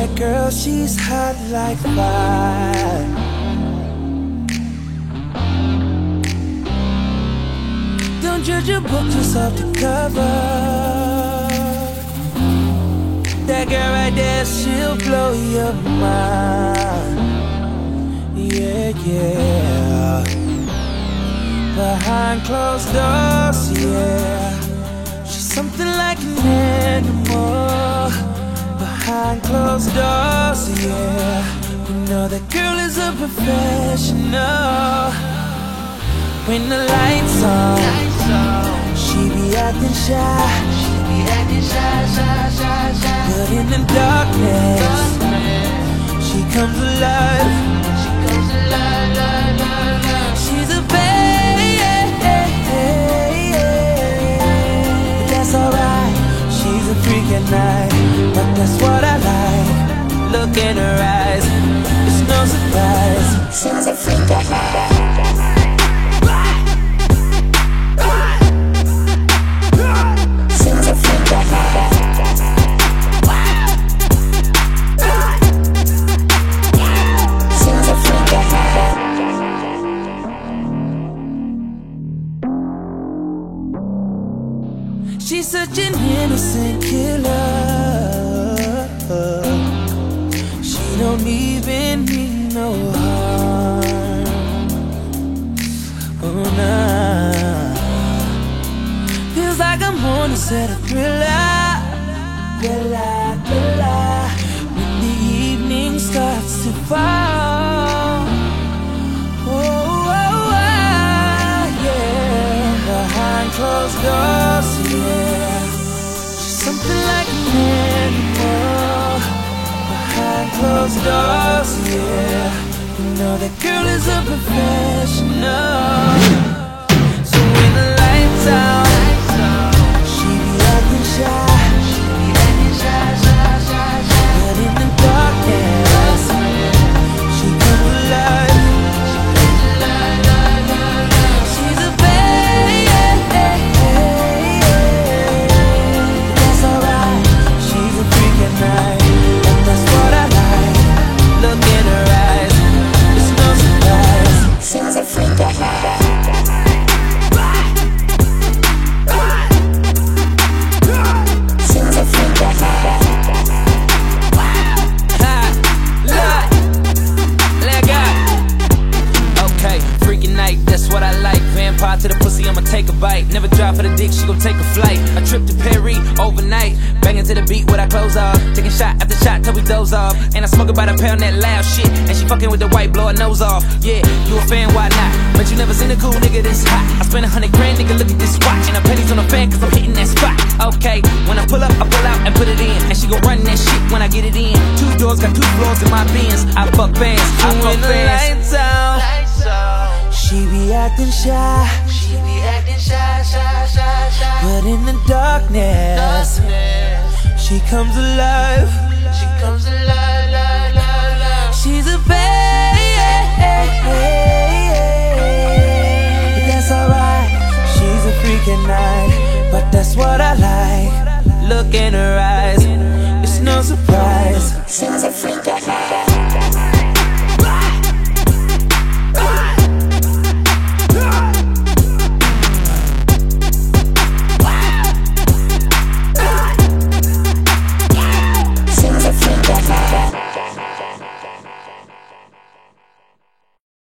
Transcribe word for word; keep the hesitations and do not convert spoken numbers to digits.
that girl, she's hot like fire. Don't judge a book just off the cover. That girl right there, she'll blow your mind. Yeah, yeah. Behind closed doors, yeah, she's something like an animal. Behind closed doors, yeah, you know that girl is a professional. When the lights on, she be acting shy, she be acting shy, shy, shy, shy. But in the darkness, she comes alive, she comes alive, alive, alive. She's a babe, but that's alright. She's a freak at night, but that's what I like. Look in her eyes, it's no surprise. She's a freak at night. She's such an innocent killer. She don't even mean no harm. Oh nah. Feels like I'm on a set of Thriller, Thriller, Thriller. When the evening starts to fall. Oh, oh, oh, yeah. Behind closed doors, yeah, she's something like an animal. Behind closed doors, yeah, you know that girl is a professional. So when the lights out, she be acting shy, she be acting shy, shy, shy, shy. But in the darkness, she comes alive, she comes alive, alive, alive. She's a to the pussy, I'ma take a bite. Never drive for the dick, she gon' take a flight. A trip to Perry, overnight. Banging to the beat with our clothes off. Taking shot after shot till we doze off. And I smoke about a pound that loud shit. And she fucking with the white, blow her nose off. Yeah, you a fan, why not? But you never seen a cool nigga this hot. I spent a hundred grand, nigga, look at this watch. And her pennies on the fan, cause I'm hitting that spot. Okay, when I pull up, I pull out and put it in. And she gon' run that shit when I get it in. Two doors, got two floors in my Benz. I fuck fans, I fuck fans. Lights out, she be acting shy, she be acting shy, shy, shy, shy. But in the darkness, darkness, she comes alive, she comes alive, alive, alive, alive. She's a babe, but that's alright. She's a freak at night, but that's what I like. Look in her eyes, it's no surprise. She's a freak at night.